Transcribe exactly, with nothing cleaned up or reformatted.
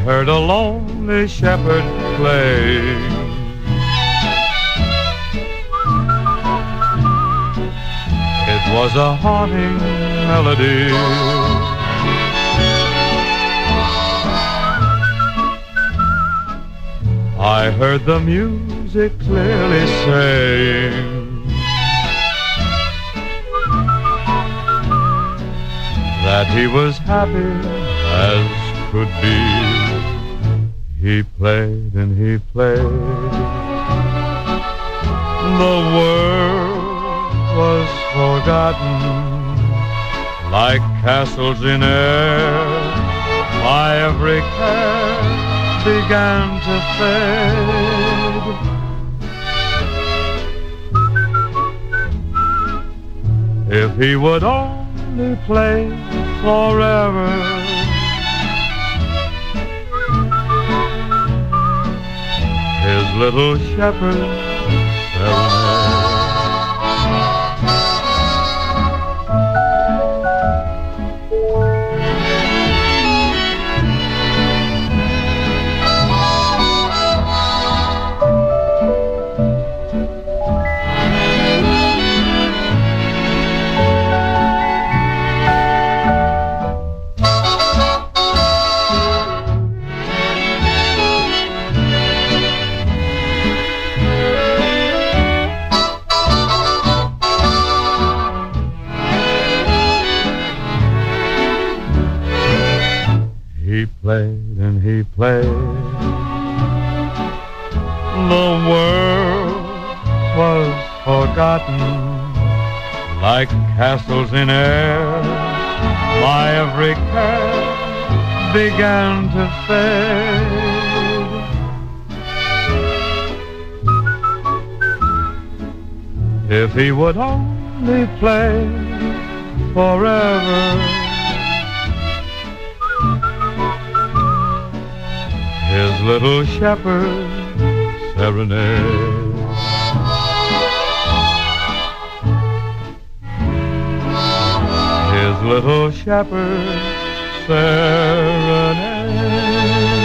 heard a lonely shepherd play. It was a haunting melody. I heard the music clearly saying that he was happy as could be. He played and he played. The world was forgotten like castles in air. My every care began to fade. If he would only play forever, his little shepherd serenade. He played and he played. The world was forgotten like castles in air. My every care began to fade. If he would only play forever, his little shepherd serenade. His little shepherd serenade.